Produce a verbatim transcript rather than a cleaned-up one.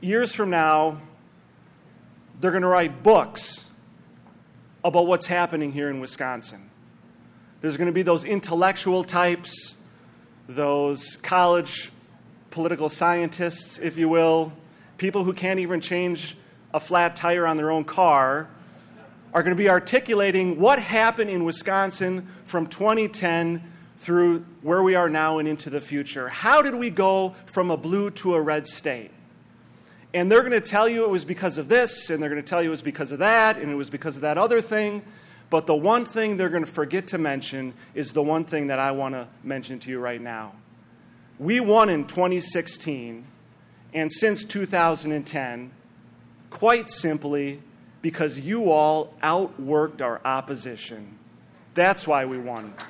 years from now, they're going to write books about what's happening here in Wisconsin. There's going to be those intellectual types, those college political scientists, if you will, people who can't even change a flat tire on their own car, are going to be articulating what happened in Wisconsin from twenty ten through where we are now and into the future. How did we go from a blue to a red state? And they're going to tell you it was because of this, and they're going to tell you it was because of that, and it was because of that other thing. But the one thing they're going to forget to mention is the one thing that I want to mention to you right now. We won in twenty sixteen, and since two thousand ten, quite simply because you all outworked our opposition. That's why we won.